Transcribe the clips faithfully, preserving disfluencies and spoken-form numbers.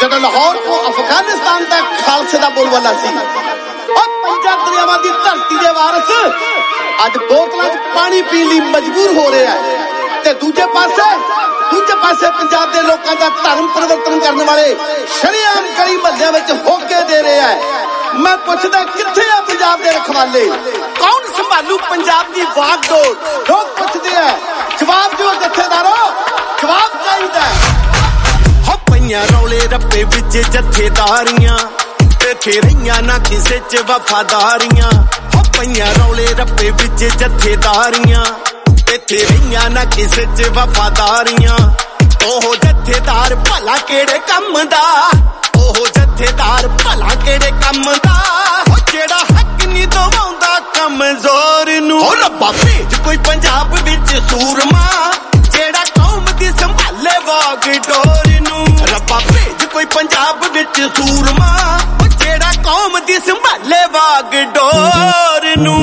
ਜਦੋਂ ਲਾਹੌਰ ਤੋਂ ਅਫਗਾਨਿਸਤਾਨ ਤੱਕ ਖਾਲਸੇ ਦਾ ਬੋਲਬਾਲਾ ਸੀ। ਉਹ ਪੰਜਾਂ ਦਰਿਆਵਾਂ ਦੀ ਧਰਤੀ ਦੇ ਵਾਰਸ ਅੱਜ ਬੋਤਲਾਂ 'ਚ ਪਾਣੀ ਪੀਣ ਲਈ ਮਜਬੂਰ ਹੋ ਰਿਹਾ ਹੈ ਤੇ ਦੂਜੇ ਪਾਸੇ ਦੂਜੇ ਪਾਸੇ ਪੰਜਾਬ ਦੇ ਲੋਕਾਂ ਦਾ ਧਰਮ ਪਰਿਵਰਤਨ ਕਰਨ ਵਾਲੇ ਸ਼ਰੇਆਮ ਗਲੀ ਮਹੱਲਿਆਂ ਵਿੱਚ ਹੋਕੇ ਦੇ ਰਿਹਾ ਹੈ। ਮੈਂ ਪੁੱਛਦਾ ਕਿੱਥੇ ਆ ਪੰਜਾਬ ਦੇ ਰਖਵਾਲੇ? ਕੌਣ ਸੰਭਾਲੂ ਪੰਜਾਬ ਦੀ ਵਾਗਡੋਰ? ਲੋਕ ਪੁੱਛਦੇ ਆ, ਜਵਾਬ ਦਿਓ ਜਥੇਦਾਰੋ, ਜਵਾਬ ਚਾਹੀਦਾ। ਹੋ ਪਈਆਂ ਰੌਲੇ ਰੱਪੇ ਵਿੱਚ ਜਥੇਦਾਰੀਆਂ, ਇੱਥੇ ਰਹੀਆਂ ਨਾ ਕਿਸੇ 'ਚ ਵਫਾਦਾਰੀਆਂ। ਹੋ ਪਈਆਂ ਰੌਲੇ ਰੱਪੇ ਵਿੱਚ ਜਥੇਦਾਰੀਆਂ, ਇੱਥੇ ਰਹੀਆਂ ਨਾ ਕਿਸੇ 'ਚ ਵਫਾਦਾਰੀਆਂ। ਉਹ ਜਥੇਦਾਰ ਭਲਾ ਕਿਹੜੇ ਕੰਮ ਦਾ, ਉਹ ਜਥੇਦਾਰ ਭਲਾ ਕਿਹੜੇ ਕੰਮ ਦਾ, ਉਹ ਜਿਹੜਾ ਹੱਕ ਨਹੀਂ ਦਵਾਉਂਦਾ ਕਮਜ਼ੋਰ ਨੂੰ। ਉਹ ਰੱਬਾ ਭੇਜ ਕੋਈ ਪੰਜਾਬ ਵਿੱਚ ਸੂਰਮਾ, ਜਿਹੜਾ ਕੌਮ ਦੀ ਸੰਭਾਲੇ ਵਾਗਡੋਰ ਨੂੰ। ਰੱਬਾ ਭੇਜ ਕੋਈ ਪੰਜਾਬ ਵਿੱਚ ਸੂਰਮਾ, ਉਹ ਜਿਹੜਾ ਕੌਮ ਦੀ ਸੰਭਾਲੇ ਵਾਗਡੋਰ ਨੂੰ।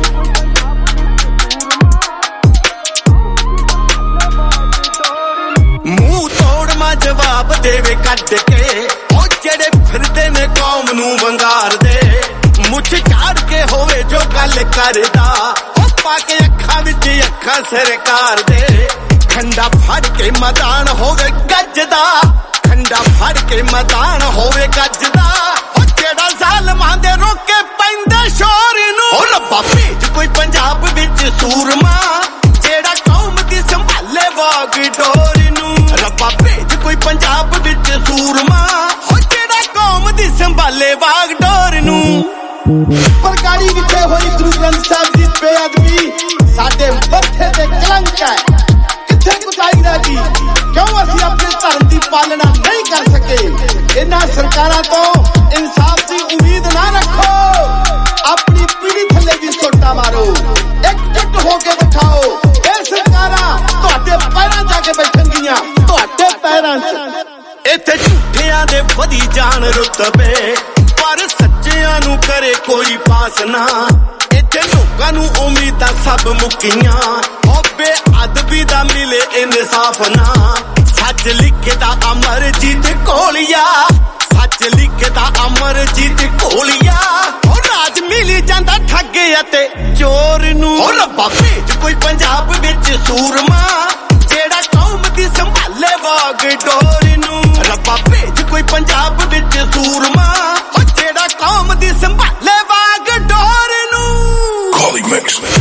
ਮੂੰਹ ਤੋੜ ਮਾ ਜਵਾਬ ਦੇਵੇ ਕੱਢ ਕੇ, ਉਹ ਜਿਹੜੇ ਫਿਰਦੇ ਨੇ ਕੌਮ ਨੂੰ ਵੰਗਾਰਦੇ। ਮੁੱਛ ਝਾੜ ਕੇ ਹੋਵੇ ਜੋ ਗੱਲ ਕਰਦਾ, ਉਹ ਪਾ ਕੇ ਅੱਖਾਂ ਵਿੱਚ ਅੱਖਾਂ ਸਰਕਾਰ ਦੇ। ਖੰਡਾ ਫੜ ਕੇ ਮੈਦਾਨ ਹੋਵੇ ਗੱਜਦਾ, ਖੰਡਾ ਫੜ ਕੇ ਮੈਦਾਨ ਹੋਵੇ ਗੱਜਦਾ, ਉਹ ਜਿਹੜਾ ਜ਼ਾਲਮਾਂ ਦੇ ਰੋਕੇ ਪੈਂਦੇ ਸ਼ੋਰ ਨੂੰ। ਉਹ ਰੱਬਾ ਭੇਜ ਕੋਈ ਪੰਜਾਬ ਵਿੱਚ ਸੂਰਮਾ, ਜਿਹੜਾ ਕੌਮ ਦੀ ਸੰਭਾਲੇ ਵਾਗਡੋਰ ਨੂੰ। ਰੱਬਾ ਭੇਜ ਕੋਈ ਪੰਜਾਬ ਵਿੱਚ ਸੂਰਮਾ, ਉਹ ਜਿਹੜਾ ਕੌਮ ਦੀ ਸੰਭਾਲੇ ਵਾਗਡੋਰ ਨੂੰ। ਪਰਗਾੜੀ ਵਿਖੇ ਹੋਈ ਗੁਰੂ ਗ੍ਰੰਥ ਸਾਹਿਬ ਦੀ ਬੇਅਦਬੀ ਸਾਡੇ ਮੱਥੇ ਤੇ ਕਲੰਕ ਹੈ। ਕਿੱਥੇ ਕੁਚਾਈ ਰਹਿ ਗਈ? ਕਿਉਂ ਅਸੀਂ ਆਪਣੇ ਧਰਮ ਦੀ ਪਾਲਣਾ ਨਹੀਂ ਕਰ ਸਕੇ? ਇਹਨਾਂ ਸਰਕਾਰਾਂ ਤੋਂ ਇਨਸਾਫ ਦੀ ਉਮੀਦ ਨਾ ਰੱਖੋ, ਆਪਣੀ ਪੀੜੀ ਥੱਲੇ ਦੀ ਸੋਟਾ ਮਾਰੋ, ਇਕਜੁੱਟ ਹੋ ਕੇ ਦਿਖਾਓ। ਇਹ ਸਰਕਾਰਾਂ ਤੁਹਾਡੇ ਪੈਰਾਂ ਜਾ ਕੇ ਬੈਠਣਗੀਆਂ, ਤੁਹਾਡੇ ਪੈਰਾਂ 'ਚ। ਇੱਥੇ ਝੂਠਿਆਂ ਦੇ ਵਧੀ ਜਾਣ ਰੁਤਬੇ, ਪਰ ਸੱਚਿਆਂ ਨੂੰ ਕਰੇ ਕੋਈ ਪਾਸ ਨਾ। ਇੱਥੇ ਲੋਕਾਂ ਨੂੰ ਉਮੀਦਾਂ ਸਭ ਮੁੱਕੀਆਂ, ਉਹ ਬੇਅਦਬੀ ਦਾ ਮਿਲੇ ਇਨਸਾਫ ਨਾ। ਸੱਚ ਲਿਖਦਾ ਅਮਰਜੀਤ ਘੋਲੀਆ, ਸੱਚ ਲਿਖਦਾ ਅਮਰਜੀਤ ਘੋਲੀਆ। ਉਹ ਰਾਜ ਮਿਲ ਜਾਂਦਾ ਠੱਗ ਅਤੇ ਚੋਰ ਨੂੰ। ਉਹ ਰੱਬਾ ਭੇਜ ਕੋਈ ਪੰਜਾਬ ਵਿੱਚ ਸੂਰਮਾ, ਜਿਹੜਾ ਕੌਮ ਦੀ ਸੰਭਾਲੇ ਵਾਗਡੋਰ ਨੂੰ। ਰੱਬਾ ਭੇਜ ਕੋਈ ਪੰਜਾਬ ਵਿੱਚ ਸੂਰਮਾ, ਉਹ ਜਿਹੜਾ ਕੌਮ ਦੀ ਸੰਭਾਲੇ ਵਾਗਡੋਰ ਨੂੰ। Calling Mix.